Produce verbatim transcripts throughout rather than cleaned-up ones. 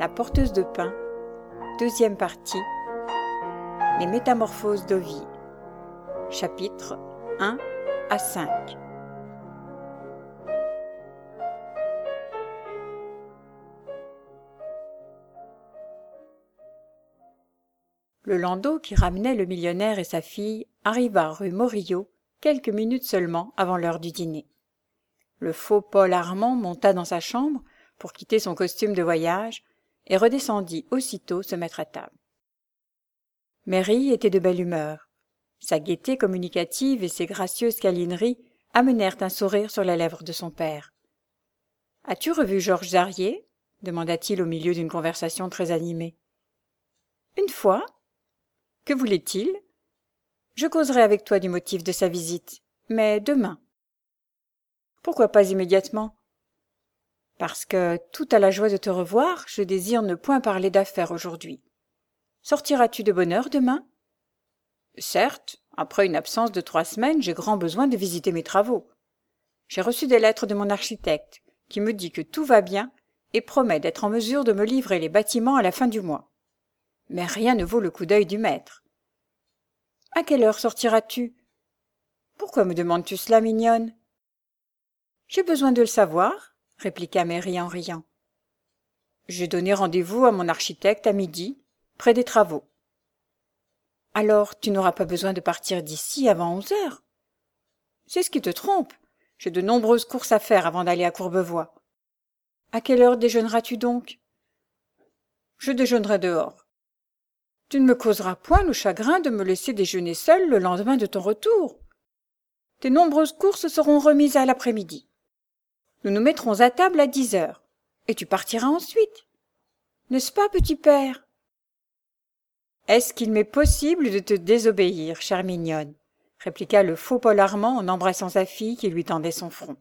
La porteuse de pain, deuxième partie, les métamorphoses d'Ovie, chapitres un à cinq. Le landau qui ramenait le millionnaire et sa fille arriva rue Morillo quelques minutes seulement avant l'heure du dîner. Le faux Paul Armand monta dans sa chambre pour quitter son costume de voyage et redescendit aussitôt se mettre à table. Mary était de belle humeur. Sa gaieté communicative et ses gracieuses câlineries amenèrent un sourire sur les lèvres de son père. « As-tu revu Georges Zarrier ?» demanda-t-il au milieu d'une conversation très animée. « Une fois. Que voulait-il ? Je causerai avec toi du motif de sa visite, mais demain. » « Pourquoi pas immédiatement ? » « Parce que, tout à la joie de te revoir, je désire ne point parler d'affaires aujourd'hui. Sortiras-tu de bonne heure demain ? » « Certes, après une absence de trois semaines, j'ai grand besoin de visiter mes travaux. J'ai reçu des lettres de mon architecte, qui me dit que tout va bien et promet d'être en mesure de me livrer les bâtiments à la fin du mois. Mais rien ne vaut le coup d'œil du maître. « À quelle heure sortiras-tu ? » ?»« Pourquoi me demandes-tu cela, mignonne ? » ?»« J'ai besoin de le savoir, » répliqua Mary en riant. « J'ai donné rendez-vous à mon architecte à midi, près des travaux. »« Alors, tu n'auras pas besoin de partir d'ici avant onze heures. »« C'est ce qui te trompe. J'ai de nombreuses courses à faire avant d'aller à Courbevoie. »« À quelle heure déjeuneras-tu donc ? » ?»« Je déjeunerai dehors. »« Tu ne me causeras point le chagrin de me laisser déjeuner seul le lendemain de ton retour. Tes nombreuses courses seront remises à l'après-midi. Nous nous mettrons à table à dix heures, et tu partiras ensuite. N'est-ce pas, petit père ? Est-ce qu'il m'est possible de te désobéir, chère mignonne ? Répliqua le faux Paul Armand en embrassant sa fille qui lui tendait son front.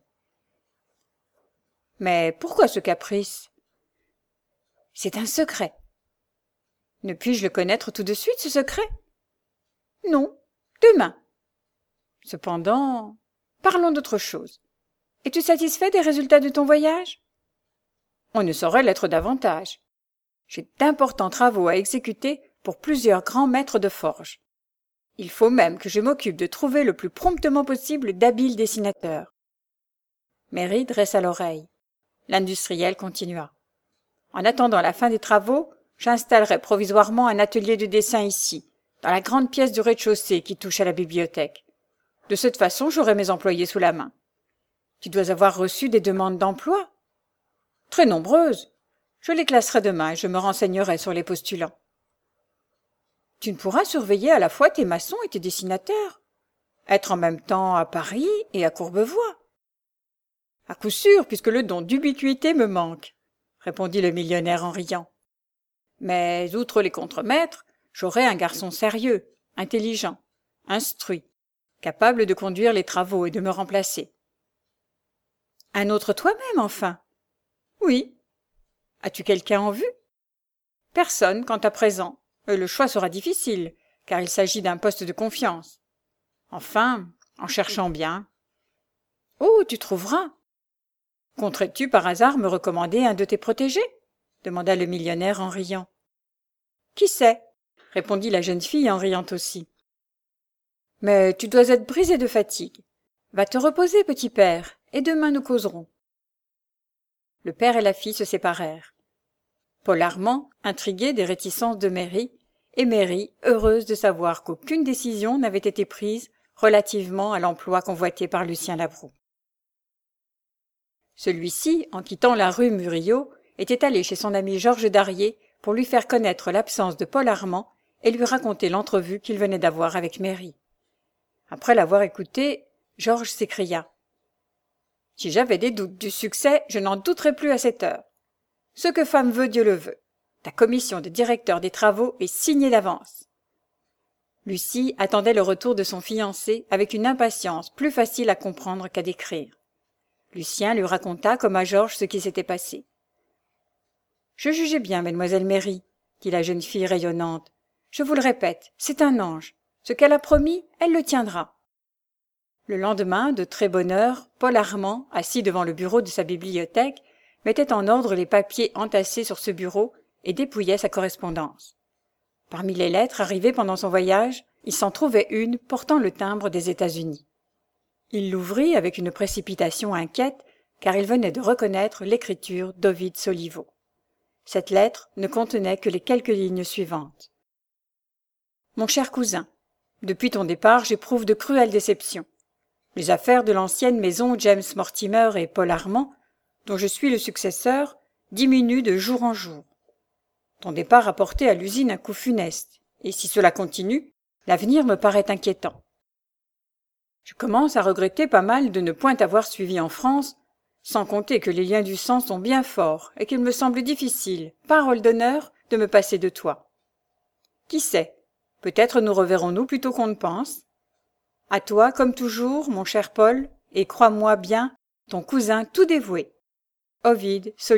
Mais pourquoi ce caprice ? C'est un secret. Ne puis-je le connaître tout de suite, ce secret ? Non, demain. Cependant, parlons d'autre chose. Es-tu satisfait des résultats de ton voyage ? On ne saurait l'être davantage. J'ai d'importants travaux à exécuter pour plusieurs grands maîtres de forge. Il faut même que je m'occupe de trouver le plus promptement possible d'habiles dessinateurs. Mary dressa l'oreille. L'industriel continua. En attendant la fin des travaux, j'installerai provisoirement un atelier de dessin ici, dans la grande pièce du rez-de-chaussée qui touche à la bibliothèque. De cette façon, j'aurai mes employés sous la main. Tu dois avoir reçu des demandes d'emploi ? Très nombreuses. Je les classerai demain et je me renseignerai sur les postulants. Tu ne pourras surveiller à la fois tes maçons et tes dessinateurs, être en même temps à Paris et à Courbevoie. À coup sûr, puisque le don d'ubiquité me manque, répondit le millionnaire en riant. Mais, outre les contremaîtres, j'aurai un garçon sérieux, intelligent, instruit, capable de conduire les travaux et de me remplacer. Un autre toi-même, enfin ? Oui. As-tu quelqu'un en vue ? Personne, quant à présent. Et le choix sera difficile, car il s'agit d'un poste de confiance. Enfin, en cherchant bien. Oh, tu trouveras. Compterais-tu par hasard me recommander un de tes protégés ? Demanda le millionnaire en riant. Qui sait ? Répondit la jeune fille en riant aussi. Mais tu dois être brisé de fatigue. Va te reposer, petit père, et demain nous causerons. Le père et la fille se séparèrent. Paul Armand, intrigué des réticences de Mary, et Mary, heureuse de savoir qu'aucune décision n'avait été prise relativement à l'emploi convoité par Lucien Labroue. Celui-ci, en quittant la rue Murillo, était allé chez son ami Georges Darrier pour lui faire connaître l'absence de Paul Armand et lui raconter l'entrevue qu'il venait d'avoir avec Mary. Après l'avoir écouté, Georges s'écria. « Si j'avais des doutes du succès, je n'en douterais plus à cette heure. Ce que femme veut, Dieu le veut. Ta commission de directeur des travaux est signée d'avance. » Lucie attendait le retour de son fiancé avec une impatience plus facile à comprendre qu'à décrire. Lucien lui raconta comme à Georges ce qui s'était passé. « Je jugeais bien, mademoiselle Mary, » dit la jeune fille rayonnante. « Je vous le répète, c'est un ange. Ce qu'elle a promis, elle le tiendra. » Le lendemain, de très bonne heure, Paul Armand, assis devant le bureau de sa bibliothèque, mettait en ordre les papiers entassés sur ce bureau et dépouillait sa correspondance. Parmi les lettres arrivées pendant son voyage, il s'en trouvait une portant le timbre des États-Unis. Il l'ouvrit avec une précipitation inquiète, car il venait de reconnaître l'écriture d'Ovide Solivo. Cette lettre ne contenait que les quelques lignes suivantes. « Mon cher cousin, depuis ton départ, j'éprouve de cruelles déceptions. Les affaires de l'ancienne maison James Mortimer et Paul Armand, dont je suis le successeur, diminuent de jour en jour. Ton départ a porté à l'usine un coup funeste, et si cela continue, l'avenir me paraît inquiétant. Je commence à regretter pas mal de ne point avoir suivi en France, sans compter que les liens du sang sont bien forts et qu'il me semble difficile, parole d'honneur, de me passer de toi. Qui sait, peut-être nous reverrons-nous plus tôt qu'on ne pense. À toi, comme toujours, mon cher Paul, et crois-moi bien, ton cousin tout dévoué, Ovide Solivo. »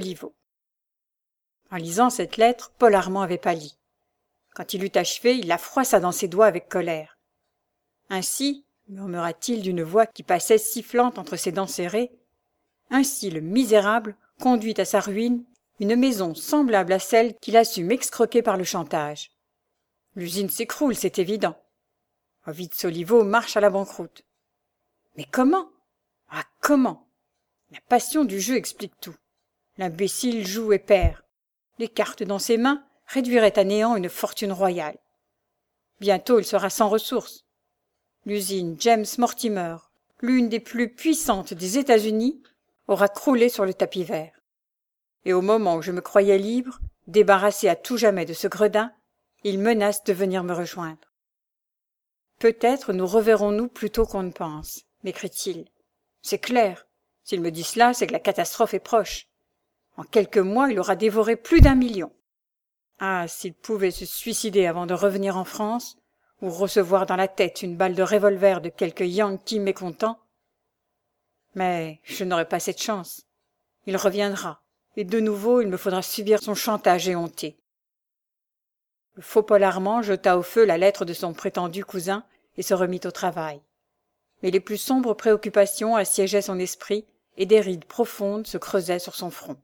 En lisant cette lettre, Paul Armand avait pâli. Quand il eut achevé, il la froissa dans ses doigts avec colère. « Ainsi, murmura-t-il d'une voix qui passait sifflante entre ses dents serrées, ainsi le misérable conduit à sa ruine une maison semblable à celle qu'il a su m'excroquer par le chantage. L'usine s'écroule, c'est évident. Ovide Solivo marche à la banqueroute. Mais comment? Ah, comment? La passion du jeu explique tout. L'imbécile joue et perd. Les cartes dans ses mains réduiraient à néant une fortune royale. Bientôt il sera sans ressources. L'usine James Mortimer, l'une des plus puissantes des États-Unis, aura croulé sur le tapis vert. Et au moment où je me croyais libre, débarrassé à tout jamais de ce gredin, il menace de venir me rejoindre. Peut-être nous reverrons-nous plus tôt qu'on ne pense, m'écrit-il. C'est clair. S'il me dit cela, c'est que la catastrophe est proche. En quelques mois, il aura dévoré plus d'un million. Ah, s'il pouvait se suicider avant de revenir en France, ou recevoir dans la tête une balle de revolver de quelque Yankee mécontent. Mais je n'aurai pas cette chance. Il reviendra, et de nouveau il me faudra subir son chantage éhonté. Le faux Paul Armand jeta au feu la lettre de son prétendu cousin et se remit au travail. Mais les plus sombres préoccupations assiégeaient son esprit et des rides profondes se creusaient sur son front.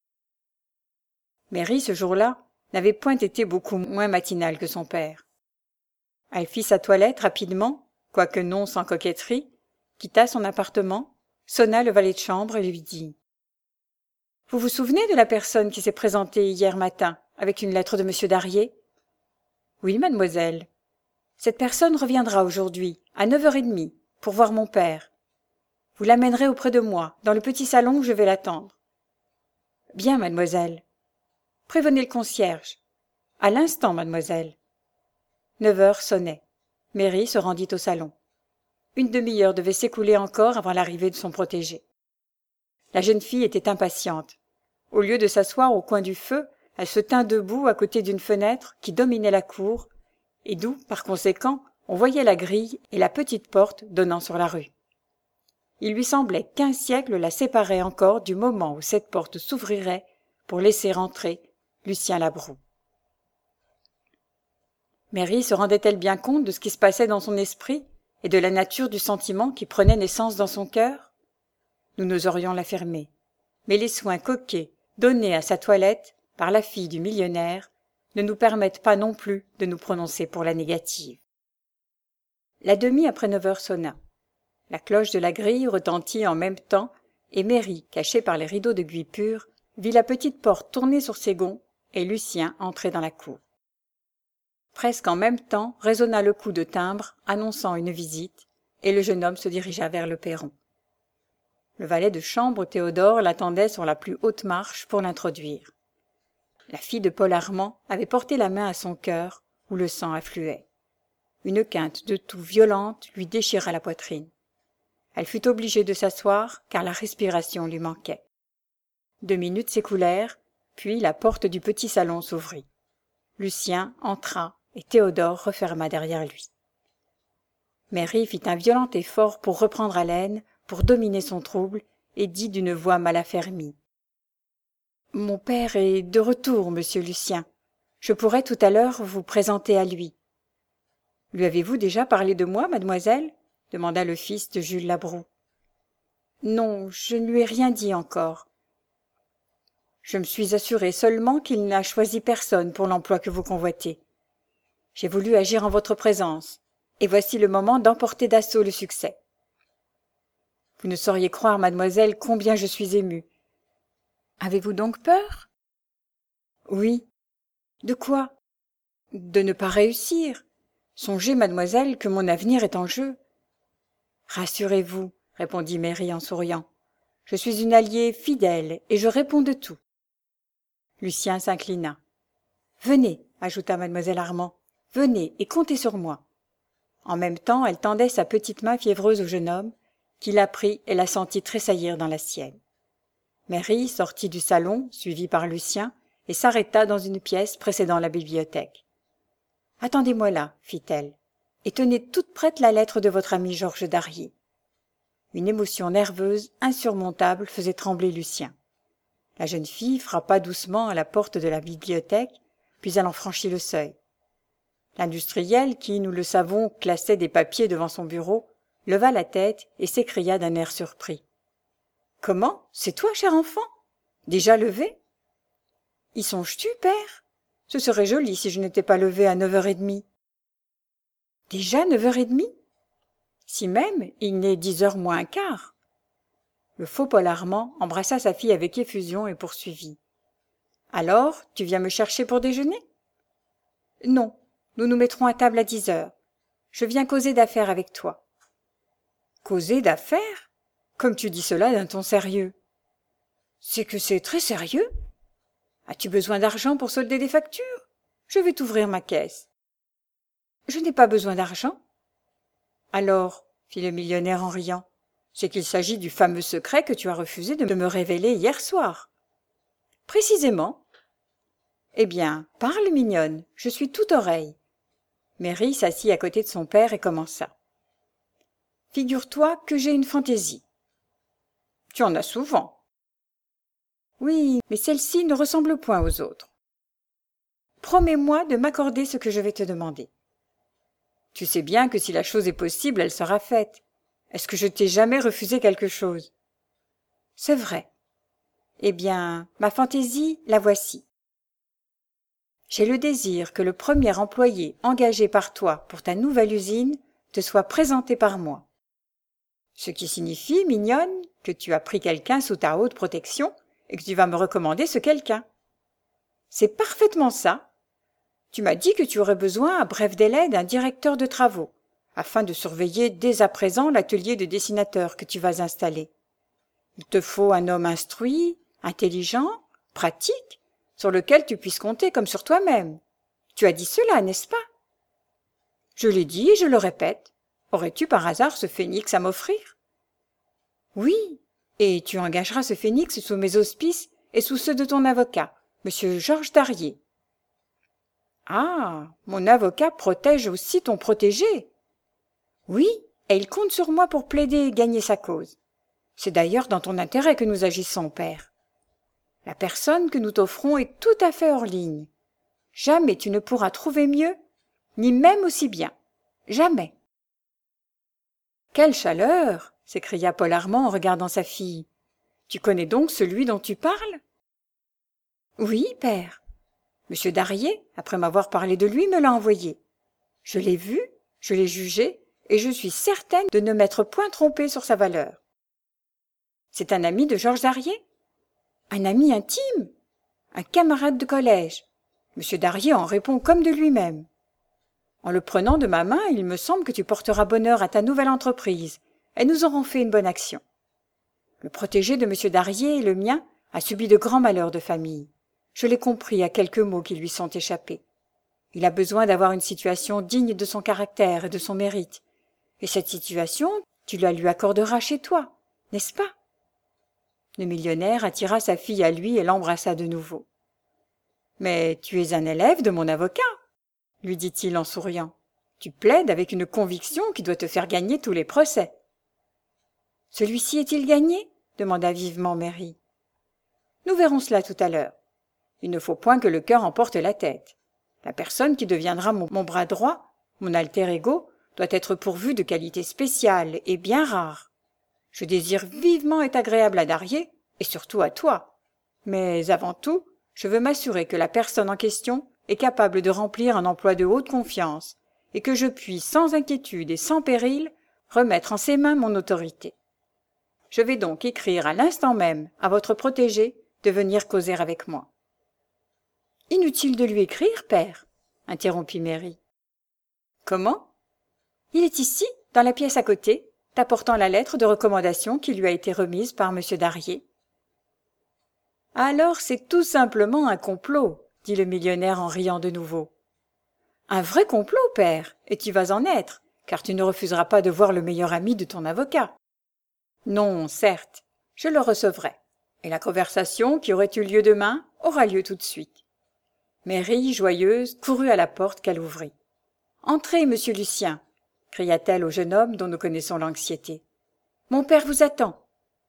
Mary, ce jour-là, n'avait point été beaucoup moins matinale que son père. Elle fit sa toilette rapidement, quoique non sans coquetterie, quitta son appartement, sonna le valet de chambre et lui dit « Vous vous souvenez de la personne qui s'est présentée hier matin avec une lettre de monsieur Darrier ?»« Oui, mademoiselle. Cette personne reviendra aujourd'hui, à neuf heures trente, pour voir mon père. Vous l'amènerez auprès de moi, dans le petit salon où je vais l'attendre. »« Bien, mademoiselle. »« Prévenez le concierge. »« À l'instant, mademoiselle. » Neuf heures sonnaient. Mary se rendit au salon. Une demi-heure devait s'écouler encore avant l'arrivée de son protégé. La jeune fille était impatiente. Au lieu de s'asseoir au coin du feu, elle se tint debout à côté d'une fenêtre qui dominait la cour et d'où, par conséquent, on voyait la grille et la petite porte donnant sur la rue. Il lui semblait qu'un siècle la séparait encore du moment où cette porte s'ouvrirait pour laisser entrer Lucien Labroue. Mary se rendait-elle bien compte de ce qui se passait dans son esprit et de la nature du sentiment qui prenait naissance dans son cœur? Nous n'oserions l'affirmer, mais les soins coquets donnés à sa toilette par la fille du millionnaire ne nous permettent pas non plus de nous prononcer pour la négative. La demie après neuf heures sonna. La cloche de la grille retentit en même temps, et Mary, cachée par les rideaux de buis pur, vit la petite porte tourner sur ses gonds et Lucien entrer dans la cour. Presque en même temps résonna le coup de timbre annonçant une visite, et le jeune homme se dirigea vers le perron. Le valet de chambre Théodore l'attendait sur la plus haute marche pour l'introduire. La fille de Paul Armand avait porté la main à son cœur, où le sang affluait. Une quinte de toux violente lui déchira la poitrine. Elle fut obligée de s'asseoir, car la respiration lui manquait. Deux minutes s'écoulèrent, puis la porte du petit salon s'ouvrit. Lucien entra, et Théodore referma derrière lui. Mary fit un violent effort pour reprendre haleine, pour dominer son trouble, et dit d'une voix mal affermie. « Mon père est de retour, monsieur Lucien. Je pourrais tout à l'heure vous présenter à lui. »« Lui avez-vous déjà parlé de moi, mademoiselle ?» demanda le fils de Jules Labroue. « Non, je ne lui ai rien dit encore. » Je me suis assurée seulement qu'il n'a choisi personne pour l'emploi que vous convoitez. J'ai voulu agir en votre présence, et voici le moment d'emporter d'assaut le succès. Vous ne sauriez croire, mademoiselle, combien je suis émue. Avez-vous donc peur? Oui. De quoi? De ne pas réussir. Songez, mademoiselle, que mon avenir est en jeu. Rassurez-vous, répondit Mary en souriant. Je suis une alliée fidèle et je réponds de tout. Lucien s'inclina. Venez, ajouta mademoiselle Armand, venez et comptez sur moi. En même temps, elle tendait sa petite main fiévreuse au jeune homme, qui la prit et la sentit tressaillir dans la sienne. Mary sortit du salon, suivie par Lucien, et s'arrêta dans une pièce précédant la bibliothèque. « Attendez-moi là, fit-elle, et tenez toute prête la lettre de votre ami Georges Darrier. » Une émotion nerveuse, insurmontable, faisait trembler Lucien. La jeune fille frappa doucement à la porte de la bibliothèque, puis elle en franchit le seuil. L'industriel, qui, nous le savons, classait des papiers devant son bureau, leva la tête et s'écria d'un air surpris. « Comment? C'est toi, cher enfant? Déjà levé? Y songes-tu, père? Ce serait joli si je n'étais pas levé à neuf heures trente. Déjà neuf heures trente? Si même, il n'est dix heures moins un quart. Le faux Paul Armand embrassa sa fille avec effusion et poursuivit. « Alors, tu viens me chercher pour déjeuner? »« Non, nous nous mettrons à table à dix heures. Je viens causer d'affaires avec toi. »« Causer d'affaires? Comme tu dis cela d'un ton sérieux. »« C'est que c'est très sérieux. As-tu besoin d'argent pour solder des factures? Je vais t'ouvrir ma caisse. »« Je n'ai pas besoin d'argent. »« Alors, fit le millionnaire en riant, c'est qu'il s'agit du fameux secret que tu as refusé de me révéler hier soir. »« Précisément. »« Eh bien, parle, mignonne, je suis tout oreille. » Mary s'assit à côté de son père et commença. « Figure-toi que j'ai une fantaisie. »« Tu en as souvent. »« Oui, mais celle-ci ne ressemble point aux autres. »« Promets-moi de m'accorder ce que je vais te demander. »« Tu sais bien que si la chose est possible, elle sera faite. Est-ce que je t'ai jamais refusé quelque chose? »« C'est vrai. Eh bien, ma fantaisie, la voici. J'ai le désir que le premier employé engagé par toi pour ta nouvelle usine te soit présenté par moi. Ce qui signifie, mignonne, que tu as pris quelqu'un sous ta haute protection et que tu vas me recommander ce quelqu'un. C'est parfaitement ça. Tu m'as dit que tu aurais besoin à bref délai d'un directeur de travaux, afin de surveiller dès à présent l'atelier de dessinateur que tu vas installer. Il te faut un homme instruit, intelligent, pratique, sur lequel tu puisses compter comme sur toi-même. Tu as dit cela, n'est-ce pas? Je l'ai dit et je le répète. Aurais-tu par hasard ce phénix à m'offrir? Oui, et tu engageras ce phénix sous mes auspices et sous ceux de ton avocat, monsieur Georges Darrier. Ah, mon avocat protège aussi ton protégé. Oui, et il compte sur moi pour plaider et gagner sa cause. C'est d'ailleurs dans ton intérêt que nous agissons, père. La personne que nous t'offrons est tout à fait hors ligne. Jamais tu ne pourras trouver mieux, ni même aussi bien. Jamais. Quelle chaleur! S'écria Paul Armand en regardant sa fille. Tu connais donc celui dont tu parles? Oui, père. Monsieur Darrier, après m'avoir parlé de lui, me l'a envoyé. Je l'ai vu, je l'ai jugé, et je suis certaine de ne m'être point trompée sur sa valeur. C'est un ami de Georges Darrier? Un ami intime? Un camarade de collège? Monsieur Darrier en répond comme de lui-même. En le prenant de ma main, il me semble que tu porteras bonheur à ta nouvelle entreprise, et nous aurons fait une bonne action. Le protégé de monsieur Darrier et le mien a subi de grands malheurs de famille. Je l'ai compris à quelques mots qui lui sont échappés. Il a besoin d'avoir une situation digne de son caractère et de son mérite. Et cette situation, tu la lui accorderas chez toi, n'est-ce pas? Le millionnaire attira sa fille à lui et l'embrassa de nouveau. « Mais tu es un élève de mon avocat, » lui dit-il en souriant. « Tu plaides avec une conviction qui doit te faire gagner tous les procès. »« Celui-ci est-il gagné ?» demanda vivement Mary. « Nous verrons cela tout à l'heure. Il ne faut point que le cœur emporte la tête. La personne qui deviendra mon, mon bras droit, mon alter ego, doit être pourvue de qualités spéciales et bien rares. Je désire vivement être agréable à Darrier, et surtout à toi. Mais avant tout, je veux m'assurer que la personne en question est capable de remplir un emploi de haute confiance et que je puisse, sans inquiétude et sans péril, remettre en ses mains mon autorité. Je vais donc écrire à l'instant même à votre protégé de venir causer avec moi. « Inutile de lui écrire, père, » interrompit Mary. « Comment ? Il est ici, dans la pièce à côté, t'apportant la lettre de recommandation qui lui a été remise par M. Darier. »« Alors c'est tout simplement un complot, » dit le millionnaire en riant de nouveau. « Un vrai complot, père, et tu vas en être, car tu ne refuseras pas de voir le meilleur ami de ton avocat. »« Non, certes, je le recevrai, et la conversation qui aurait eu lieu demain aura lieu tout de suite. » Mary, joyeuse, courut à la porte qu'elle ouvrit. « Entrez, monsieur Lucien !» cria-t-elle au jeune homme dont nous connaissons l'anxiété. « Mon père vous attend. »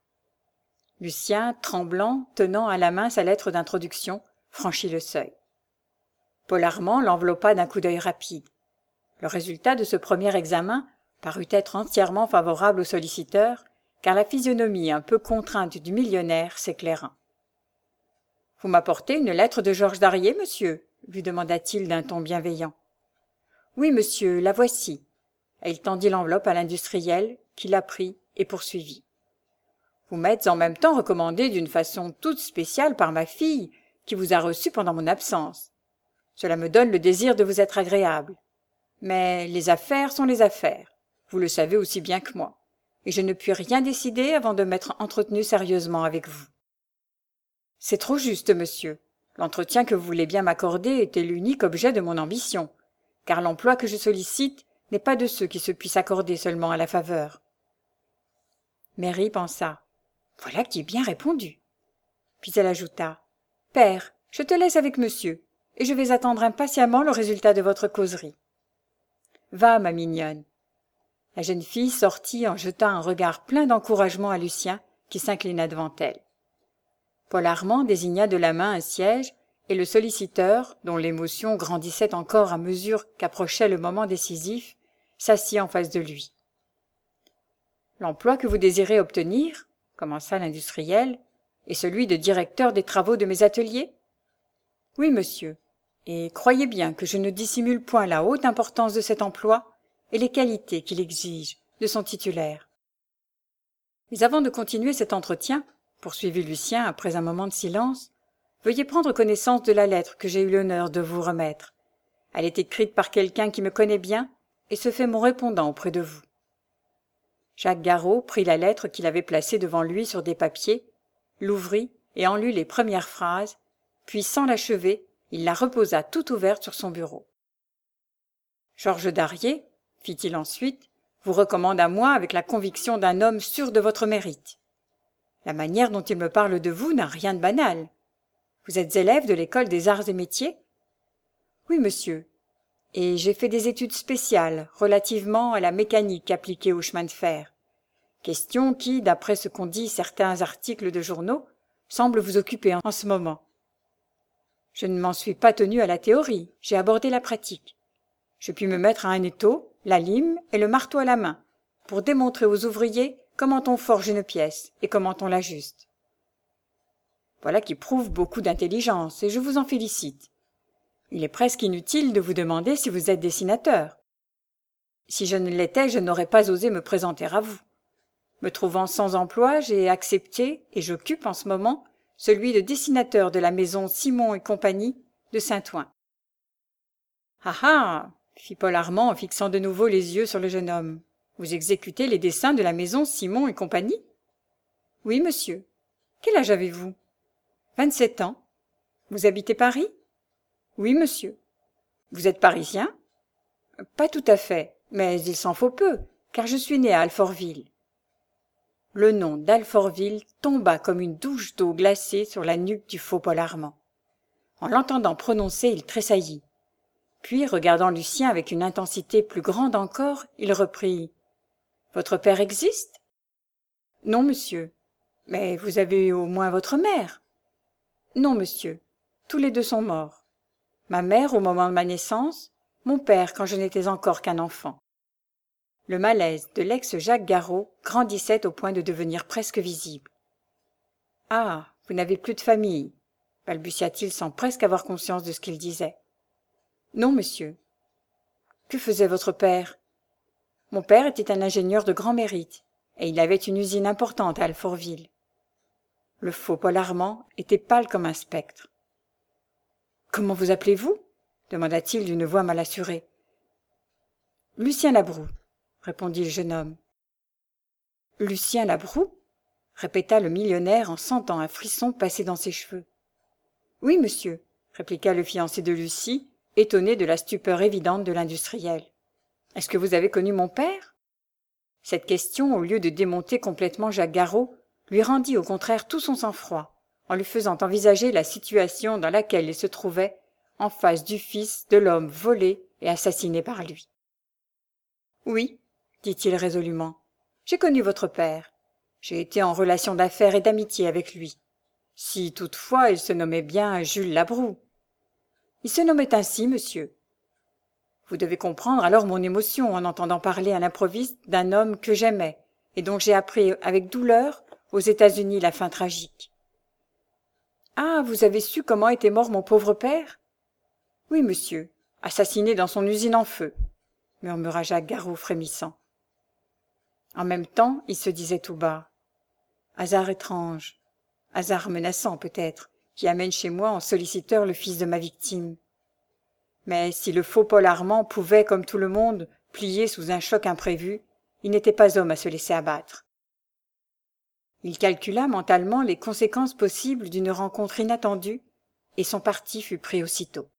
Lucien, tremblant, tenant à la main sa lettre d'introduction, franchit le seuil. Paul Armand l'enveloppa d'un coup d'œil rapide. Le résultat de ce premier examen parut être entièrement favorable au solliciteur, car la physionomie un peu contrainte du millionnaire s'éclaira. « Vous m'apportez une lettre de Georges Darier, monsieur ?» lui demanda-t-il d'un ton bienveillant. « Oui, monsieur, la voici. » Et il tendit l'enveloppe à l'industriel, qui la prit et poursuivit. « Vous m'êtes en même temps recommandé d'une façon toute spéciale par ma fille, qui vous a reçu pendant mon absence. Cela me donne le désir de vous être agréable. Mais les affaires sont les affaires, vous le savez aussi bien que moi, et je ne puis rien décider avant de m'être entretenu sérieusement avec vous. » « C'est trop juste, monsieur. L'entretien que vous voulez bien m'accorder était l'unique objet de mon ambition, car l'emploi que je sollicite n'est pas de ceux qui se puissent accorder seulement à la faveur. » Mary pensa. « Voilà qui est bien répondu. » Puis elle ajouta. « Père, je te laisse avec monsieur, et je vais attendre impatiemment le résultat de votre causerie. »« Va, ma mignonne. » La jeune fille sortit en jetant un regard plein d'encouragement à Lucien, qui s'inclina devant elle. Paul Armand désigna de la main un siège, et le solliciteur, dont l'émotion grandissait encore à mesure qu'approchait le moment décisif, s'assit en face de lui. « L'emploi que vous désirez obtenir, » commença l'industriel, « est celui de directeur des travaux de mes ateliers ? » ?»« Oui, monsieur, et croyez bien que je ne dissimule point la haute importance de cet emploi et les qualités qu'il exige de son titulaire. Mais avant de continuer cet entretien, poursuivit Lucien après un moment de silence, veuillez prendre connaissance de la lettre que j'ai eu l'honneur de vous remettre. Elle est écrite par quelqu'un qui me connaît bien et se fait mon répondant auprès de vous. » Jacques Garraud prit la lettre qu'il avait placée devant lui sur des papiers, l'ouvrit et en lut les premières phrases, puis sans l'achever, il la reposa tout ouverte sur son bureau. « Georges Darier, fit-il ensuite, vous recommande à moi avec la conviction d'un homme sûr de votre mérite. La manière dont il me parle de vous n'a rien de banal. Vous êtes élève de l'école des arts et métiers ? » ?»« Oui, monsieur. Et j'ai fait des études spéciales relativement à la mécanique appliquée au chemin de fer. Question qui, d'après ce qu'ont dit certains articles de journaux, semble vous occuper en ce moment. Je ne m'en suis pas tenu à la théorie, j'ai abordé la pratique. Je puis me mettre à un étau, la lime et le marteau à la main, pour démontrer aux ouvriers comment on forge une pièce et comment on l'ajuste. Voilà qui prouve beaucoup d'intelligence, et je vous en félicite. Il est presque inutile de vous demander si vous êtes dessinateur. Si je ne l'étais, je n'aurais pas osé me présenter à vous. Me trouvant sans emploi, j'ai accepté, et j'occupe en ce moment, celui de dessinateur de la maison Simon et compagnie de Saint-Ouen. « Ah ah !» fit Paul Armand en fixant de nouveau les yeux sur le jeune homme. « Vous exécutez les dessins de la maison Simon et compagnie ? » ?»« Oui, monsieur. Quel âge avez-vous ? » ?»« Vingt-sept ans. Vous habitez Paris ? » ?»« Oui, monsieur. »« Vous êtes parisien ? » ?»« Pas tout à fait, mais il s'en faut peu, car je suis né à Alfortville. » Le nom d'Alfortville tomba comme une douche d'eau glacée sur la nuque du faux Paul Armand. En l'entendant prononcer, il tressaillit. Puis, regardant Lucien avec une intensité plus grande encore, il reprit. « Votre père existe ? » ?»« Non, monsieur. Mais vous avez au moins votre mère. » ?»« Non, monsieur. Tous les deux sont morts. Ma mère au moment de ma naissance, mon père quand je n'étais encore qu'un enfant. » Le malaise de l'ex-Jacques Garraud grandissait au point de devenir presque visible. « Ah, Vous n'avez plus de famille, balbutia-t-il sans presque avoir conscience de ce qu'il disait. Non, monsieur. Que faisait votre père? Mon père était un ingénieur de grand mérite, et il avait une usine importante à Alfortville. Le faux Paul Armand était pâle comme un spectre. « Comment vous appelez-vous » demanda-t-il d'une voix mal assurée. « Lucien Labroue » répondit le jeune homme. « Lucien Labroue » répéta le millionnaire en sentant un frisson passer dans ses cheveux. « Oui, monsieur » répliqua le fiancé de Lucie, étonné de la stupeur évidente de l'industriel. « Est-ce que vous avez connu mon père ?» Cette question, au lieu de démonter complètement Jacques Garraud, lui rendit au contraire tout son sang-froid, en lui faisant envisager la situation dans laquelle il se trouvait en face du fils de l'homme volé et assassiné par lui. « Oui, » dit-il résolument, « j'ai connu votre père. J'ai été en relation d'affaires et d'amitié avec lui. Si, toutefois, il se nommait bien Jules Labroue. Il se nommait ainsi, monsieur. Vous devez comprendre alors mon émotion en entendant parler à l'improviste d'un homme que j'aimais et dont j'ai appris avec douleur aux États-Unis la fin tragique. Ah, vous avez su comment était mort mon pauvre père? Oui, monsieur, assassiné dans son usine en feu, murmura Jacques Garraud frémissant. En même temps, il se disait tout bas. Hasard étrange, hasard menaçant peut-être, qui amène chez moi en solliciteur le fils de ma victime. Mais si le faux Paul Armand pouvait, comme tout le monde, plier sous un choc imprévu, il n'était pas homme à se laisser abattre. Il calcula mentalement les conséquences possibles d'une rencontre inattendue, et son parti fut pris aussitôt.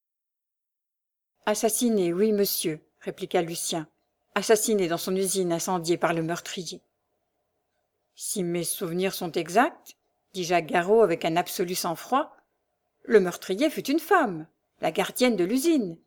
« Assassiné, oui, monsieur, » répliqua Lucien, « assassiné dans son usine incendiée par le meurtrier. »« Si mes souvenirs sont exacts, » dit Jacques Garraud avec un absolu sang-froid, « le meurtrier fut une femme, la gardienne de l'usine.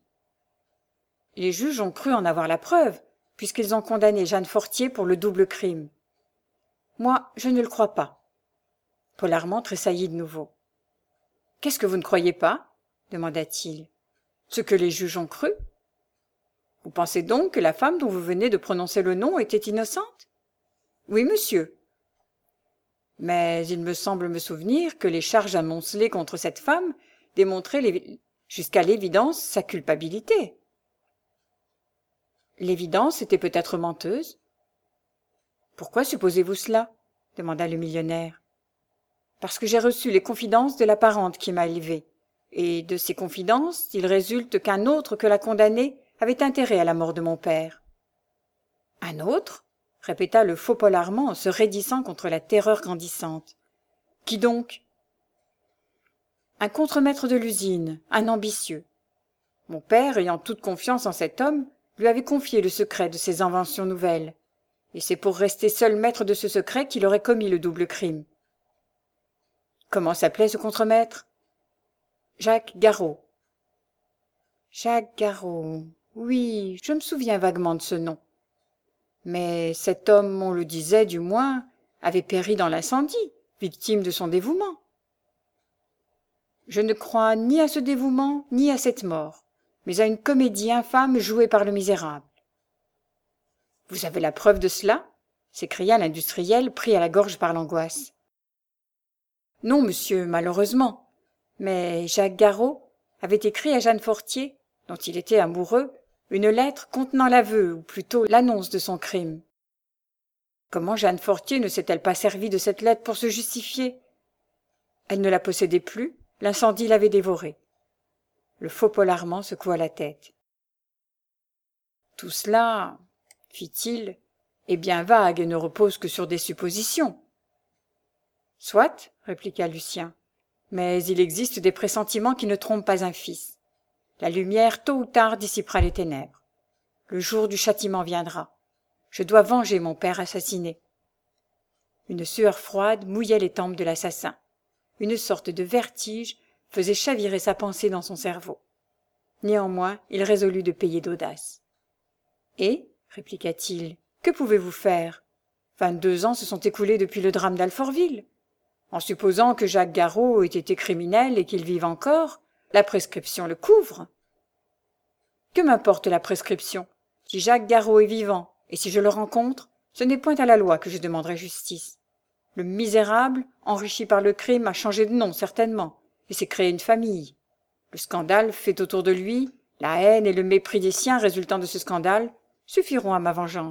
Les juges ont cru en avoir la preuve, puisqu'ils ont condamné Jeanne Fortier pour le double crime. Moi, je ne le crois pas. » Paul Armand tressaillit de nouveau. « Qu'est-ce que vous ne croyez pas ?» demanda-t-il. « Ce que les juges ont cru. Vous pensez donc que la femme dont vous venez de prononcer le nom était innocente? » Oui, monsieur. Mais il me semble me souvenir que les charges amoncelées contre cette femme démontraient jusqu'à l'évidence sa culpabilité. L'évidence était peut-être menteuse. Pourquoi supposez-vous cela? Demanda le millionnaire. Parce que j'ai reçu les confidences de la parente qui m'a élevé, et de ces confidences, il résulte qu'un autre que la condamnée avait intérêt à la mort de mon père. Un autre? Répéta le faux Paul Armand en se raidissant contre la terreur grandissante. Qui donc? Un contremaître de l'usine, un ambitieux. Mon père, ayant toute confiance en cet homme, lui avait confié le secret de ses inventions nouvelles, et c'est pour rester seul maître de ce secret qu'il aurait commis le double crime. Comment s'appelait ce contremaître? Jacques Garraud. Jacques Garraud, oui, je me souviens vaguement de ce nom. Mais cet homme, on le disait du moins, avait péri dans l'incendie, victime de son dévouement. Je ne crois ni à ce dévouement, ni à cette mort, mais à une comédie infâme jouée par le misérable. « Vous avez la preuve de cela » s'écria l'industriel pris à la gorge par l'angoisse. « Non, monsieur, malheureusement, mais Jacques Garraud avait écrit à Jeanne Fortier, dont il était amoureux, une lettre contenant l'aveu, ou plutôt l'annonce de son crime. Comment Jeanne Fortier ne s'est-elle pas servie de cette lettre pour se justifier? Elle ne la possédait plus, l'incendie l'avait dévorée. Le faux Paul Armand secoua la tête. Tout cela, fit-il, est bien vague et ne repose que sur des suppositions. Soit, répliqua Lucien, mais il existe des pressentiments qui ne trompent pas un fils. La lumière, tôt ou tard, dissipera les ténèbres. Le jour du châtiment viendra. Je dois venger mon père assassiné. Une sueur froide mouillait les tempes de l'assassin. Une sorte de vertige faisait chavirer sa pensée dans son cerveau. Néanmoins, il résolut de payer d'audace. « Et, répliqua-t-il, que pouvez-vous faire? Vingt-deux ans se sont écoulés depuis le drame d'Alfortville. En supposant que Jacques Garraud ait été criminel et qu'il vive encore, la prescription le couvre. Que m'importe la prescription? Si Jacques Garraud est vivant, et si je le rencontre, ce n'est point à la loi que je demanderai justice. Le misérable, enrichi par le crime, a changé de nom, certainement, et s'est créé une famille. Le scandale fait autour de lui, la haine et le mépris des siens résultant de ce scandale suffiront à ma vengeance. »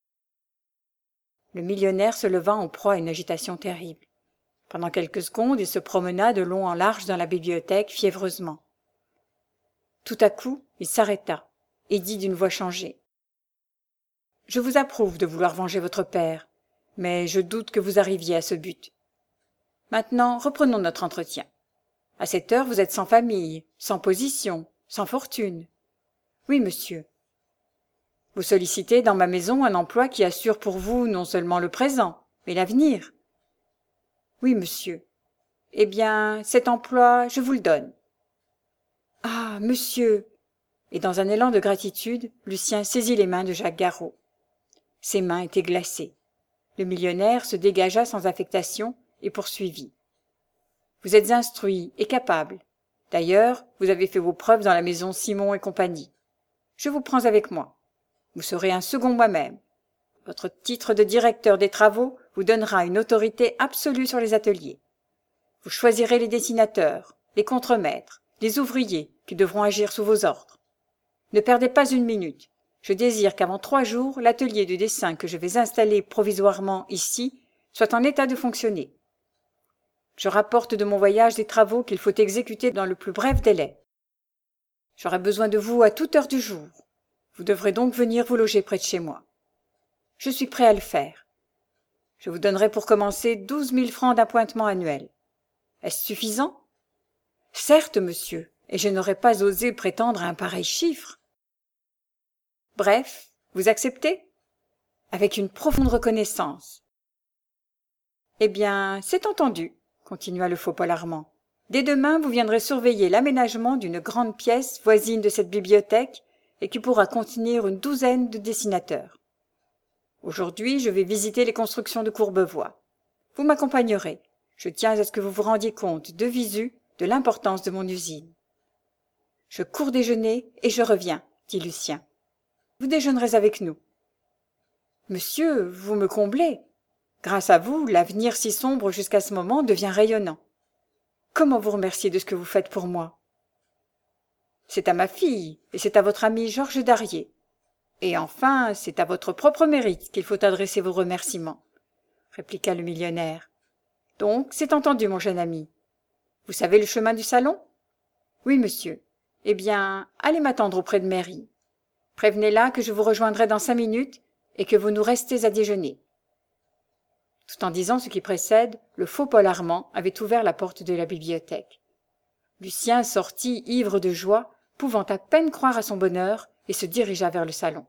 Le millionnaire se leva en proie à une agitation terrible. Pendant quelques secondes, il se promena de long en large dans la bibliothèque fiévreusement. Tout à coup, il s'arrêta et dit d'une voix changée. « Je vous approuve de vouloir venger votre père, mais je doute que vous arriviez à ce but. Maintenant, reprenons notre entretien. À cette heure, vous êtes sans famille, sans position, sans fortune. Oui, monsieur. Vous sollicitez dans ma maison un emploi qui assure pour vous non seulement le présent, mais l'avenir. Oui, monsieur. Eh bien, cet emploi, je vous le donne. Ah, monsieur. Et dans un élan de gratitude, Lucien saisit les mains de Jacques Garraud. Ses mains étaient glacées. Le millionnaire se dégagea sans affectation et poursuivit. Vous êtes instruit et capable. D'ailleurs, vous avez fait vos preuves dans la maison Simon et compagnie. Je vous prends avec moi. Vous serez un second moi-même. Votre titre de directeur des travaux vous donnera une autorité absolue sur les ateliers. Vous choisirez les dessinateurs, les contremaîtres, les ouvriers qui devront agir sous vos ordres. Ne perdez pas une minute. Je désire qu'avant trois jours, l'atelier de dessin que je vais installer provisoirement ici soit en état de fonctionner. Je rapporte de mon voyage des travaux qu'il faut exécuter dans le plus bref délai. J'aurai besoin de vous à toute heure du jour. Vous devrez donc venir vous loger près de chez moi. Je suis prêt à le faire. Je vous donnerai pour commencer douze mille francs d'appointement annuel. Est-ce suffisant? Certes, monsieur, et je n'aurais pas osé prétendre à un pareil chiffre. Bref, vous acceptez? Avec une profonde reconnaissance. Eh bien, c'est entendu, continua le faux-Paul Armand. Dès demain, vous viendrez surveiller l'aménagement d'une grande pièce voisine de cette bibliothèque et qui pourra contenir une douzaine de dessinateurs. Aujourd'hui, je vais visiter les constructions de Courbevoie. Vous m'accompagnerez. Je tiens à ce que vous vous rendiez compte de visu de l'importance de mon usine. Je cours déjeuner et je reviens, dit Lucien. Vous déjeunerez avec nous. Monsieur, vous me comblez. Grâce à vous, l'avenir si sombre jusqu'à ce moment devient rayonnant. Comment vous remercier de ce que vous faites pour moi? C'est à ma fille, et c'est à votre ami Georges Darier. Et enfin, c'est à votre propre mérite qu'il faut adresser vos remerciements, répliqua le millionnaire. Donc, c'est entendu, mon jeune ami. Vous savez le chemin du salon? Oui, monsieur. Eh bien, allez m'attendre auprès de Mairie. Prévenez-la que je vous rejoindrai dans cinq minutes et que vous nous restez à déjeuner. Tout en disant ce qui précède, le faux Paul Armand avait ouvert la porte de la bibliothèque. Lucien sortit ivre de joie, pouvant à peine croire à son bonheur, et se dirigea vers le salon.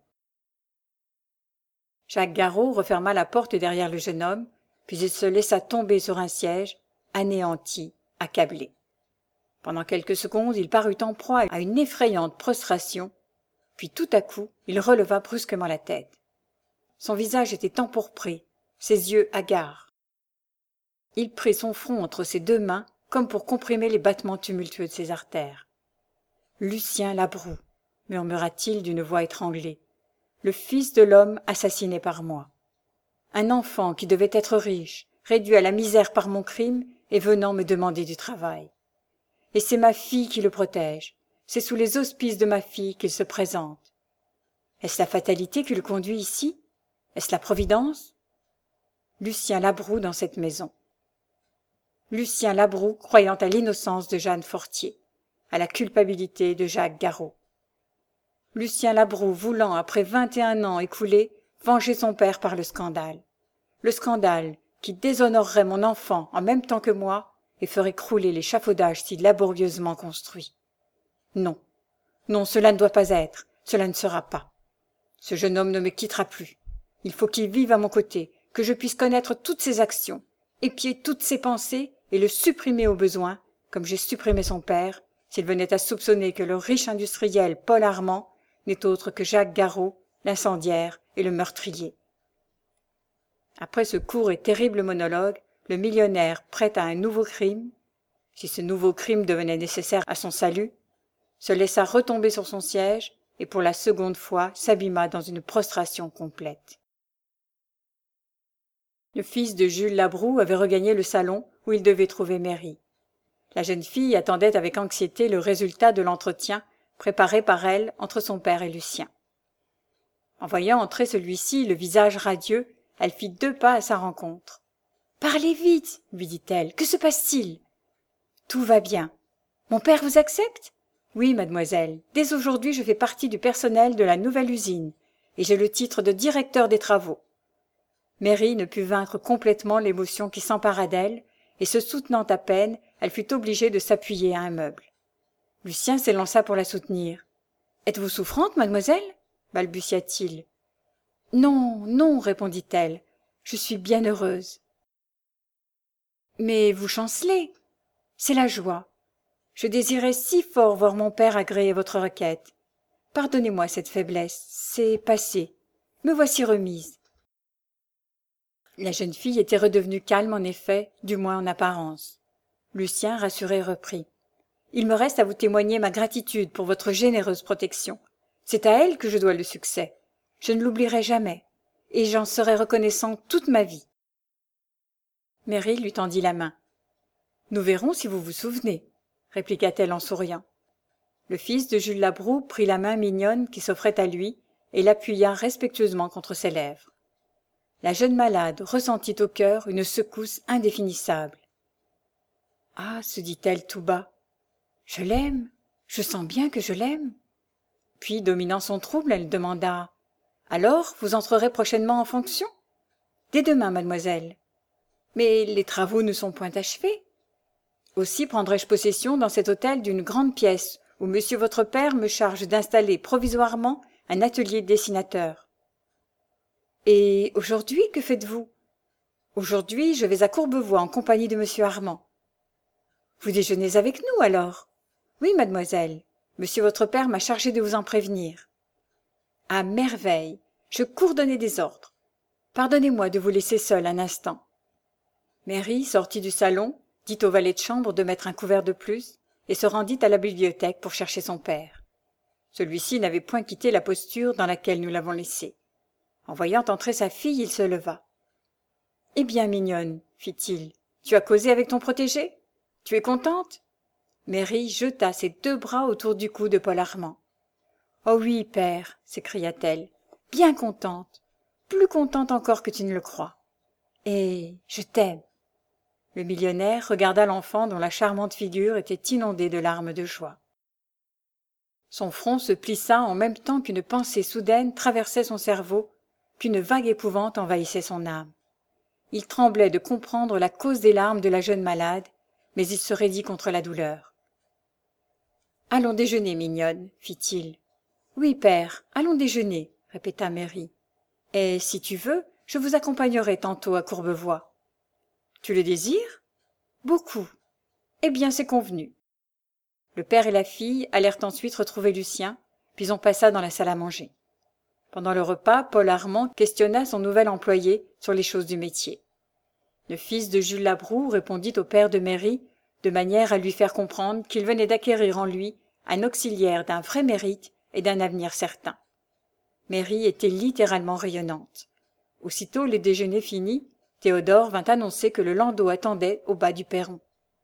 Jacques Garraud referma la porte derrière le jeune homme, puis il se laissa tomber sur un siège, anéanti, accablé. Pendant quelques secondes, il parut en proie à une effrayante prostration, puis tout à coup, il releva brusquement la tête. Son visage était empourpré, ses yeux hagards. Il prit son front entre ses deux mains, comme pour comprimer les battements tumultueux de ses artères. « Lucien Labroue !» murmura-t-il d'une voix étranglée. « Le fils de l'homme assassiné par moi. Un enfant qui devait être riche, réduit à la misère par mon crime et venant me demander du travail. Et c'est ma fille qui le protège, c'est sous les auspices de ma fille qu'il se présente. Est-ce la fatalité qui le conduit ici? Est-ce la providence? Lucien Labroue dans cette maison. Lucien Labroue croyant à l'innocence de Jeanne Fortier, à la culpabilité de Jacques Garraud. Lucien Labroue voulant, après vingt et un ans écoulés, venger son père par le scandale. Le scandale qui déshonorerait mon enfant en même temps que moi et ferait crouler l'échafaudage si laborieusement construit. Non, non, cela ne doit pas être, cela ne sera pas. Ce jeune homme ne me quittera plus. Il faut qu'il vive à mon côté, que je puisse connaître toutes ses actions, épier toutes ses pensées et le supprimer au besoin, comme j'ai supprimé son père, s'il venait à soupçonner que le riche industriel Paul Armand n'est autre que Jacques Garraud, l'incendiaire et le meurtrier. Après ce court et terrible monologue, le millionnaire, prêt à un nouveau crime, si ce nouveau crime devenait nécessaire à son salut, se laissa retomber sur son siège et pour la seconde fois s'abîma dans une prostration complète. Le fils de Jules Labroue avait regagné le salon où il devait trouver Mary. La jeune fille attendait avec anxiété le résultat de l'entretien préparé par elle entre son père et Lucien. En voyant entrer celui-ci, le visage radieux, elle fit deux pas à sa rencontre. « Parlez vite !» lui dit-elle. « Que se passe-t-il ?»« Tout va bien. Mon père vous accepte ?»« Oui, mademoiselle. Dès aujourd'hui, je fais partie du personnel de la nouvelle usine et j'ai le titre de directeur des travaux. » Mary ne put vaincre complètement l'émotion qui s'empara d'elle et, se soutenant à peine, elle fut obligée de s'appuyer à un meuble. Lucien s'élança pour la soutenir. « Êtes-vous souffrante, mademoiselle ?» balbutia-t-il. « Non, non, répondit-elle. Je suis bien heureuse. »« Mais vous chancelez. C'est la joie. Je désirais si fort voir mon père agréer votre requête. Pardonnez-moi cette faiblesse. C'est passé. Me voici remise. » La jeune fille était redevenue calme en effet, du moins en apparence. Lucien, rassuré, reprit. « Il me reste à vous témoigner ma gratitude pour votre généreuse protection. C'est à elle que je dois le succès. Je ne l'oublierai jamais, et j'en serai reconnaissant toute ma vie. » Mary lui tendit la main. « Nous verrons si vous vous souvenez, » répliqua-t-elle en souriant. Le fils de Jules Labroue prit la main mignonne qui s'offrait à lui et l'appuya respectueusement contre ses lèvres. La jeune malade ressentit au cœur une secousse indéfinissable. « Ah, se dit-elle tout bas, je l'aime, je sens bien que je l'aime. » Puis, dominant son trouble, elle demanda « Alors, vous entrerez prochainement en fonction ?»« Dès demain, mademoiselle. »« Mais les travaux ne sont point achevés. »« Aussi prendrai-je possession dans cet hôtel d'une grande pièce où monsieur votre père me charge d'installer provisoirement un atelier dessinateur. »« Et aujourd'hui, que faites-vous ?»« Aujourd'hui, je vais à Courbevoie en compagnie de monsieur Armand. »« Vous déjeunez avec nous, alors ?»« Oui, mademoiselle. Monsieur votre père m'a chargé de vous en prévenir. »« À merveille. Je cours donner des ordres. Pardonnez-moi de vous laisser seule un instant. » Mary sortit du salon, dit au valet de chambre de mettre un couvert de plus et se rendit à la bibliothèque pour chercher son père. Celui-ci n'avait point quitté la posture dans laquelle nous l'avons laissé. En voyant entrer sa fille, il se leva. « Eh bien, mignonne, fit-il, tu as causé avec ton protégé? Tu es contente ?» Mary jeta ses deux bras autour du cou de Paul Armand. « Oh oui, père, s'écria-t-elle, bien contente, plus contente encore que tu ne le crois. Et je t'aime. » Le millionnaire regarda l'enfant dont la charmante figure était inondée de larmes de joie. Son front se plissa en même temps qu'une pensée soudaine traversait son cerveau, qu'une vague épouvante envahissait son âme. Il tremblait de comprendre la cause des larmes de la jeune malade, mais il se raidit contre la douleur. « Allons déjeuner, mignonne, fit-il. « Oui, père, allons déjeuner, répéta Mary. Et, si tu veux, je vous accompagnerai tantôt à Courbevoie. »« Tu le désires ? » ?»« Beaucoup. Eh bien, c'est convenu. » Le père et la fille allèrent ensuite retrouver Lucien, puis on passa dans la salle à manger. Pendant le repas, Paul Armand questionna son nouvel employé sur les choses du métier. Le fils de Jules Labroue répondit au père de Mary de manière à lui faire comprendre qu'il venait d'acquérir en lui un auxiliaire d'un vrai mérite et d'un avenir certain. Mary était littéralement rayonnante. Aussitôt le déjeuner fini, Théodore vint annoncer que le landau attendait au bas du perron.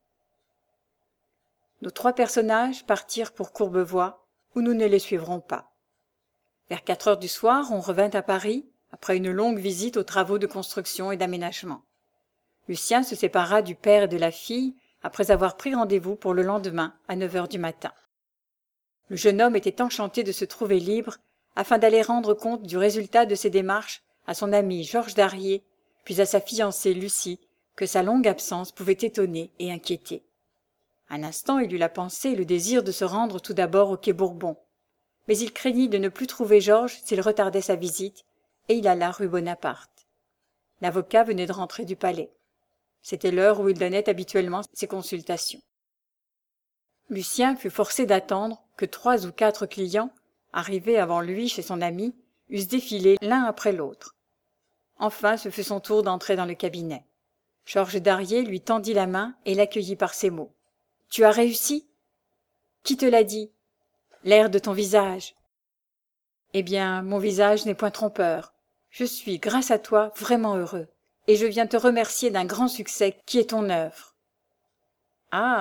Nos trois personnages partirent pour Courbevoie, où nous ne les suivrons pas. Vers quatre heures du soir, on revint à Paris, après une longue visite aux travaux de construction et d'aménagement. Lucien se sépara du père et de la fille après avoir pris rendez-vous pour le lendemain à neuf heures du matin. Le jeune homme était enchanté de se trouver libre afin d'aller rendre compte du résultat de ses démarches à son ami Georges Darrier, puis à sa fiancée Lucie, que sa longue absence pouvait étonner et inquiéter. Un instant, il eut la pensée et le désir de se rendre tout d'abord au quai Bourbon. Mais il craignit de ne plus trouver Georges s'il retardait sa visite, et il alla rue Bonaparte. L'avocat venait de rentrer du palais. C'était l'heure où il donnait habituellement ses consultations. Lucien fut forcé d'attendre que trois ou quatre clients, arrivés avant lui chez son ami, eussent défilé l'un après l'autre. Enfin, ce fut son tour d'entrer dans le cabinet. Georges Darrier lui tendit la main et l'accueillit par ces mots. « Tu as réussi ? Qui te l'a dit ? L'air de ton visage. » « Eh bien, mon visage n'est point trompeur. Je suis, grâce à toi, vraiment heureux. et je viens te remercier d'un grand succès qui est ton œuvre. »« Ah !»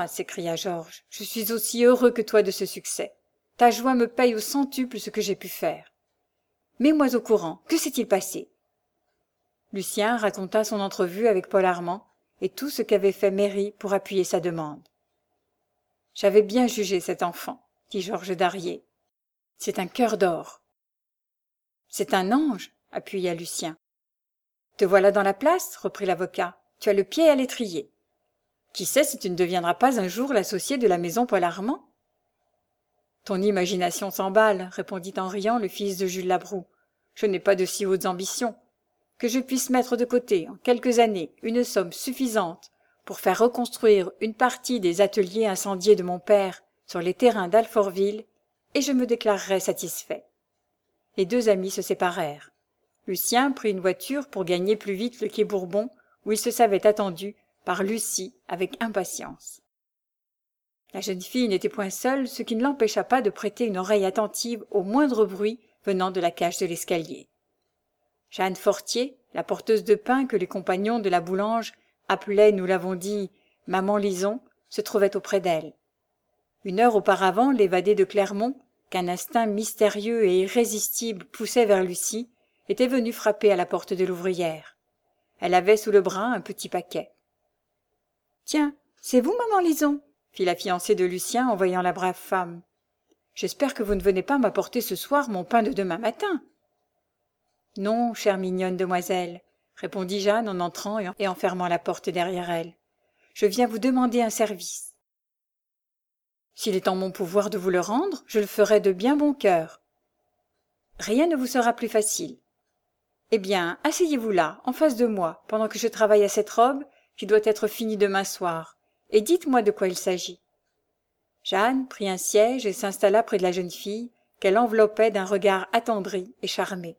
s'écria Georges, « je suis aussi heureux que toi de ce succès. Ta joie me paye au centuple ce que j'ai pu faire. Mets-moi au courant, que s'est-il passé ?» Lucien raconta son entrevue avec Paul Armand et tout ce qu'avait fait Méry pour appuyer sa demande. « J'avais bien jugé cet enfant, » dit Georges Darier. « C'est un cœur d'or. »« C'est un ange, » appuya Lucien. « Te voilà dans la place, » reprit l'avocat. « Tu as le pied à l'étrier. Qui sait si tu ne deviendras pas un jour l'associé de la maison Paul Armand ?»« Ton imagination s'emballe, » répondit en riant le fils de Jules Labroue. « Je n'ai pas de si hautes ambitions. Que je puisse mettre de côté, en quelques années, une somme suffisante pour faire reconstruire une partie des ateliers incendiés de mon père sur les terrains d'Alfortville, et je me déclarerai satisfait. » Les deux amis se séparèrent. Lucien prit une voiture pour gagner plus vite le quai Bourbon, où il se savait attendu par Lucie avec impatience. La jeune fille n'était point seule, ce qui ne l'empêcha pas de prêter une oreille attentive au moindre bruit venant de la cage de l'escalier. Jeanne Fortier, la porteuse de pain que les compagnons de la boulange appelaient, nous l'avons dit, « Maman Lison », se trouvait auprès d'elle. Une heure auparavant, l'évadée de Clermont, qu'un instinct mystérieux et irrésistible poussait vers Lucie, était venue frapper à la porte de l'ouvrière. Elle avait sous le bras un petit paquet. « Tiens, c'est vous, maman Lison ?» fit la fiancée de Lucien en voyant la brave femme. « J'espère que vous ne venez pas m'apporter ce soir mon pain de demain matin. »« Non, chère mignonne demoiselle, » répondit Jeanne en entrant et en fermant la porte derrière elle. « Je viens vous demander un service. »« S'il est en mon pouvoir de vous le rendre, je le ferai de bien bon cœur. »« Rien ne vous sera plus facile. » « Eh bien, asseyez-vous là, en face de moi, pendant que je travaille à cette robe qui doit être finie demain soir, et dites-moi de quoi il s'agit. » Jeanne prit un siège et s'installa près de la jeune fille, qu'elle enveloppait d'un regard attendri et charmé.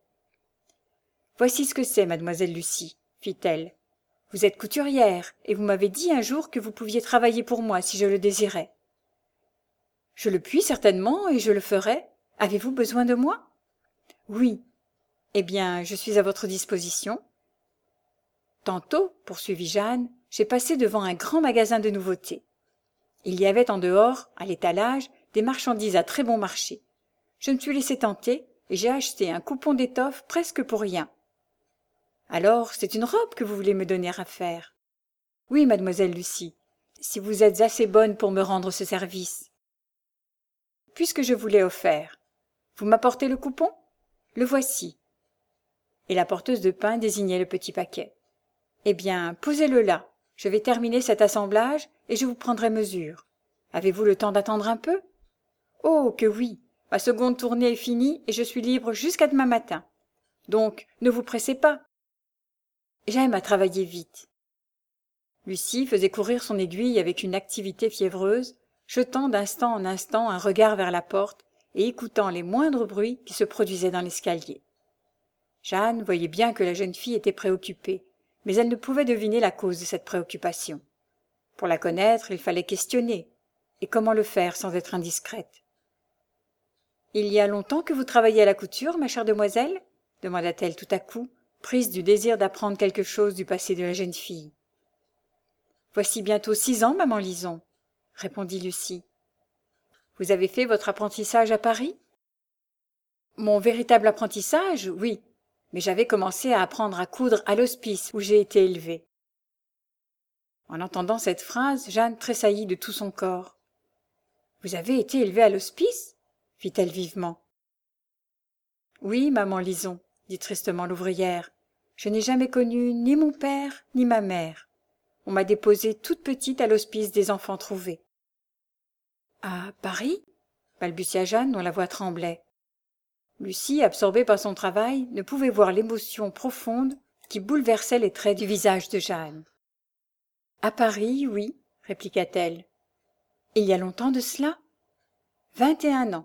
« Voici ce que c'est, mademoiselle Lucie, » fit-elle. « Vous êtes couturière, et vous m'avez dit un jour que vous pouviez travailler pour moi si je le désirais. »« Je le puis certainement, et je le ferai. Avez-vous besoin de moi ? » ?»« Oui. » « Eh bien, je suis à votre disposition. » Tantôt, poursuivit Jeanne, j'ai passé devant un grand magasin de nouveautés. Il y avait en dehors, à l'étalage, des marchandises à très bon marché. Je me suis laissé tenter et j'ai acheté un coupon d'étoffe presque pour rien. Alors, c'est une robe que vous voulez me donner à faire ? Oui, mademoiselle Lucie, si vous êtes assez bonne pour me rendre ce service. Puisque je vous l'ai offert, vous m'apportez le coupon ? Le voici. Et la porteuse de pain désignait le petit paquet. « Eh bien, posez-le là. Je vais terminer cet assemblage et je vous prendrai mesure. Avez-vous le temps d'attendre un peu ? » ?»« Oh, que oui. Ma seconde tournée est finie et je suis libre jusqu'à demain matin. Donc, ne vous pressez pas. J'aime à travailler vite. » Lucie faisait courir son aiguille avec une activité fiévreuse, jetant d'instant en instant un regard vers la porte et écoutant les moindres bruits qui se produisaient dans l'escalier. Jeanne voyait bien que la jeune fille était préoccupée, mais elle ne pouvait deviner la cause de cette préoccupation. Pour la connaître, il fallait questionner, et comment le faire sans être indiscrète. « Il y a longtemps que vous travaillez à la couture, ma chère demoiselle ?» demanda-t-elle tout à coup, prise du désir d'apprendre quelque chose du passé de la jeune fille. « Voici bientôt six ans, maman Lison, » répondit Lucie. « Vous avez fait votre apprentissage à Paris ?»« Mon véritable apprentissage, oui. Mais j'avais commencé à apprendre à coudre à l'hospice où j'ai été élevée. » En entendant cette phrase, Jeanne tressaillit de tout son corps. « Vous avez été élevée à l'hospice ?» fit-elle vivement. « Oui, maman Lison, » dit tristement l'ouvrière. « Je n'ai jamais connu ni mon père ni ma mère. On m'a déposée toute petite à l'hospice des enfants trouvés. »« À Paris ?» balbutia Jeanne dont la voix tremblait. Lucie, absorbée par son travail, ne pouvait voir l'émotion profonde qui bouleversait les traits du visage de Jeanne. « À Paris, oui, » répliqua-t-elle. « Il y a longtemps de cela ? Vingt et un ans. »«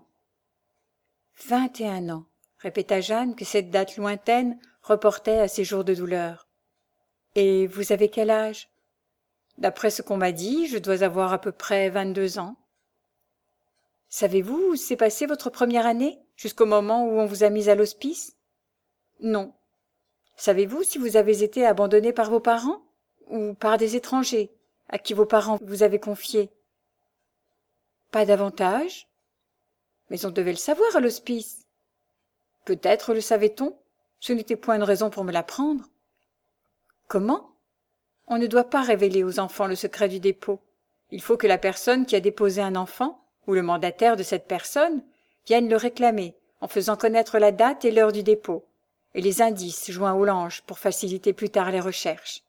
Vingt et un ans, » répéta Jeanne que cette date lointaine reportait à ses jours de douleur. « Et vous avez quel âge ? » ?»« D'après ce qu'on m'a dit, je dois avoir à peu près vingt-deux ans. » « Savez-vous où s'est passée votre première année, jusqu'au moment où on vous a mise à l'hospice ? » « Non. » Savez-vous si vous avez été abandonné par vos parents ou par des étrangers à qui vos parents vous avaient confié? Pas davantage? Mais on devait le savoir à l'hospice. Peut-être le savait-on, ce n'était point une raison pour me l'apprendre. Comment? On ne doit pas révéler aux enfants le secret du dépôt. Il faut que la personne qui a déposé un enfant, ou le mandataire de cette personne, vienne le réclamer en faisant connaître la date et l'heure du dépôt, et les indices joints au linge pour faciliter plus tard les recherches.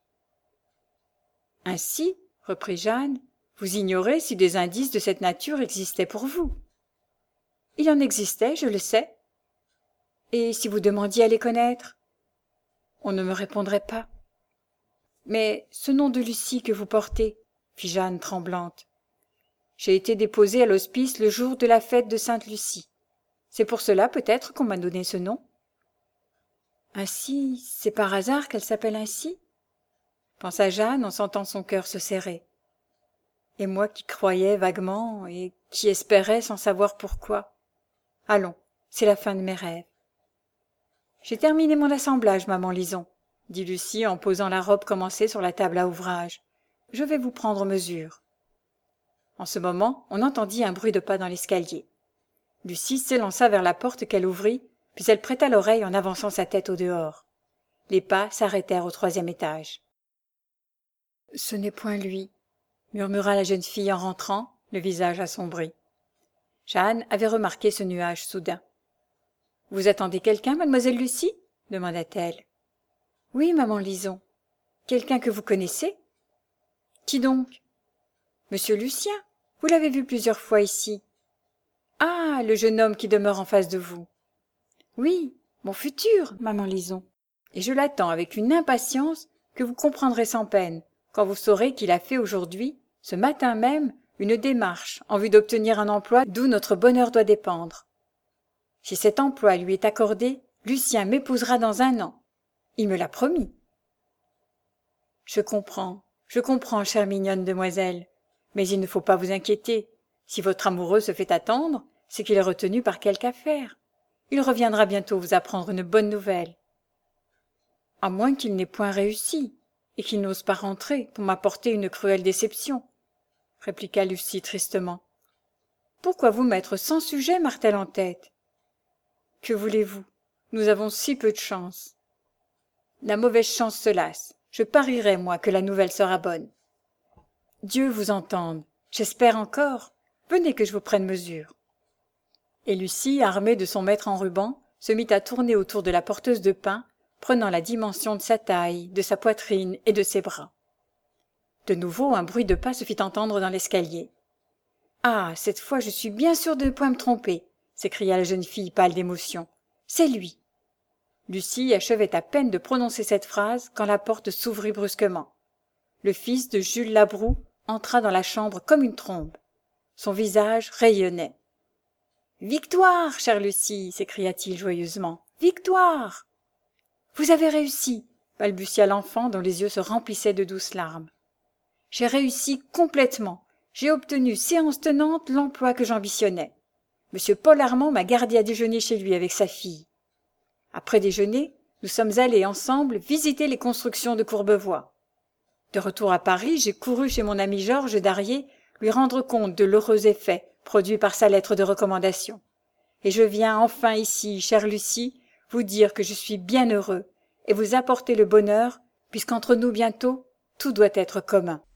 Ainsi, reprit Jeanne, vous ignorez si des indices de cette nature existaient pour vous. Il en existait, je le sais. Et si vous demandiez à les connaître? On ne me répondrait pas. Mais ce nom de Lucie que vous portez, fit Jeanne tremblante. J'ai été déposée à l'hospice le jour de la fête de Sainte-Lucie. C'est pour cela peut-être qu'on m'a donné ce nom. Ainsi, c'est par hasard qu'elle s'appelle ainsi? Pensa Jeanne en sentant son cœur se serrer. Et moi qui croyais vaguement et qui espérais sans savoir pourquoi. Allons, c'est la fin de mes rêves. J'ai terminé mon assemblage, maman Lison, dit Lucie en posant la robe commencée sur la table à ouvrage. Je vais vous prendre mesure. En ce moment, on entendit un bruit de pas dans l'escalier. Lucie s'élança vers la porte qu'elle ouvrit, puis elle prêta l'oreille en avançant sa tête au dehors. Les pas s'arrêtèrent au troisième étage. « Ce n'est point lui », murmura la jeune fille en rentrant, le visage assombri. Jeanne avait remarqué ce nuage soudain. « Vous attendez quelqu'un, mademoiselle Lucie ?» demanda-t-elle. « Oui, maman Lison. Quelqu'un que vous connaissez ?»« Qui donc ?»« Monsieur Lucien. Vous l'avez vu plusieurs fois ici. »« Ah, le jeune homme qui demeure en face de vous. »« Oui, mon futur, maman Lison. Et je l'attends avec une impatience que vous comprendrez sans peine, quand vous saurez qu'il a fait aujourd'hui, ce matin même, une démarche en vue d'obtenir un emploi d'où notre bonheur doit dépendre. Si cet emploi lui est accordé, Lucien m'épousera dans un an. Il me l'a promis. Je comprends, je comprends, chère mignonne demoiselle, mais il ne faut pas vous inquiéter. Si votre amoureux se fait attendre, c'est qu'il est retenu par quelque affaire. Il reviendra bientôt vous apprendre une bonne nouvelle. À moins qu'il n'ait point réussi, et qu'il n'ose pas rentrer pour m'apporter une cruelle déception, répliqua Lucie tristement. Pourquoi vous mettre sans sujet martel en tête? Que voulez-vous? Nous avons si peu de chance. La mauvaise chance se lasse. Je parierais, moi, que la nouvelle sera bonne. Dieu vous entende. J'espère encore. Venez que je vous prenne mesure. Et Lucie, armée de son maître en ruban, se mit à tourner autour de la porteuse de pain, prenant la dimension de sa taille, de sa poitrine et de ses bras. De nouveau, un bruit de pas se fit entendre dans l'escalier. « Ah, cette fois, je suis bien sûre de ne point me tromper !» s'écria la jeune fille pâle d'émotion. « C'est lui !» Lucie achevait à peine de prononcer cette phrase quand la porte s'ouvrit brusquement. Le fils de Jules Labroue entra dans la chambre comme une trombe. Son visage rayonnait. « Victoire, chère Lucie !» s'écria-t-il joyeusement. « Victoire !»« Vous avez réussi !» balbutia l'enfant dont les yeux se remplissaient de douces larmes. « J'ai réussi complètement. J'ai obtenu séance tenante l'emploi que j'ambitionnais. Monsieur Paul Armand m'a gardé à déjeuner chez lui avec sa fille. Après déjeuner, nous sommes allés ensemble visiter les constructions de Courbevoie. De retour à Paris, j'ai couru chez mon ami Georges Darier lui rendre compte de l'heureux effet produit par sa lettre de recommandation. Et je viens enfin ici, chère Lucie, vous dire que je suis bien heureux et vous apporter le bonheur, puisqu'entre nous bientôt, tout doit être commun.